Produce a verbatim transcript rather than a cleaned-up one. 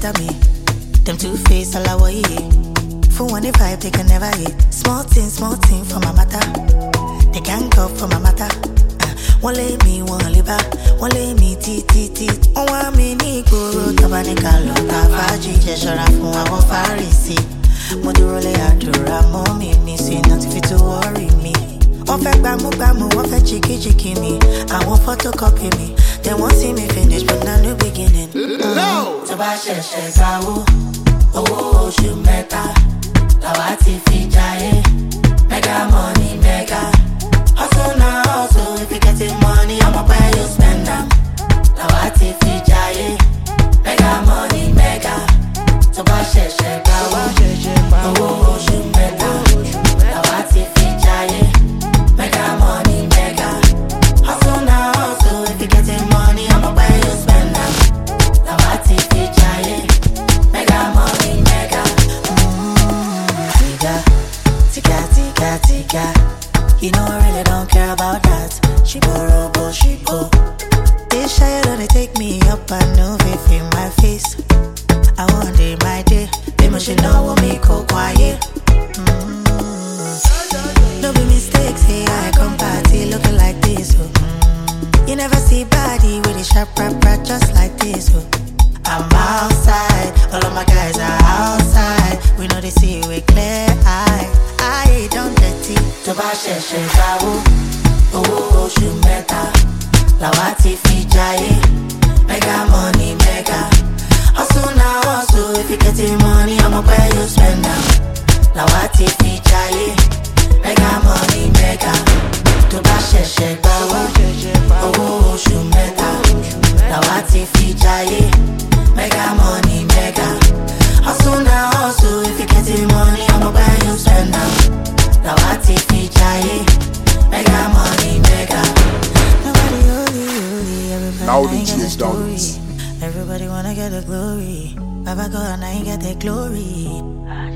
bother me. Them two face all I want. For one if I they can never hit. Small thing, small thing for my matter. They can't go for my matter. Uh, one lay me, one liver. One lay me, tea, tea, tea. One want me, ni guru. Tabanika, lota, faji. Jeshara, fun, I want farisi. Modurole, adura, mommy, missing. Not fit to worry me. One fake bamu, bamu, one fake chicky, chicky me. I want photocopy me. They won't see me finish, but now new beginning. No! Tabashe, shekawu. Oh, she meta. Lawati fi jaye. Mega money, mega. Hustle now, hustle. If you getting money, I'ma buy you spend them. Lawati fi jaye. Mega money, mega. Tabashe, shekawu. Oh, she meta. Lawati fi jaye. Mega money, mega. Hustle now, hustle. If you getting money, I'ma buy you spend them. Lawati fi jaye. Mega money, mega. Mmm, tika, tika, tika, tika. You know I really don't care about that. She borrow, but she go. This shy don't take me up and no faith in my face. I want it my day. They must know what me go quiet. Mm. No be mistakes, hey, I come party looking like this, oh. Mm. You never see body with a sharp rap rap just like this, oh. I'm outside, all of my guys are outside. We know they see with clear eye. I don't dirty. Tabashe shekawu, oh, she meta. Lawati fi jaye, mega money, mega. Hustle now, hustle. If you getting money, I'ma buy you spend now. Lawati fi jaye, mega money, mega. Tabashe shekawu, oh, she meta. Lawati fi jaye. Mega money, mega. Hustle now, hustle. If you getting money, I'ma buy you spend now. Lawati fi jaye. Mega money, mega. Nobody holy, holy. Everybody now ain't the get the G's down. story. Everybody wanna get the glory. Baba God, I ain't get the glory.